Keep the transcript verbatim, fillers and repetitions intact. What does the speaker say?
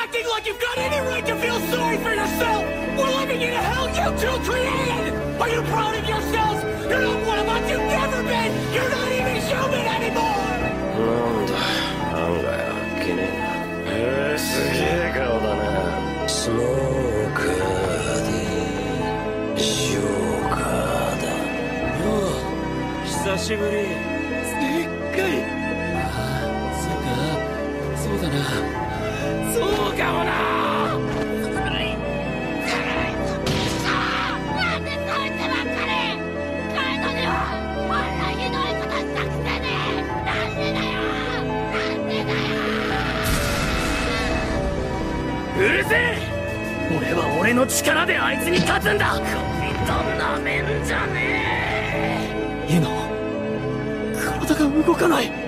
acting like you've got any right to feel sorry for yourself! We're living in a hell you two created! Are you proud of yourselves? You're not one of us, you've never been! You're not even human anymore! なんだ、案外あっけねえな。へえ、すげえ顔だな。スモーカーでショーカーだ。よう、久しぶり。でっかい。ああ、そうか、そうだな。そうかもな。うるせえ！俺は俺の力であいつに勝つんだ！首となめんじゃねえ！ユノ、体が動かない。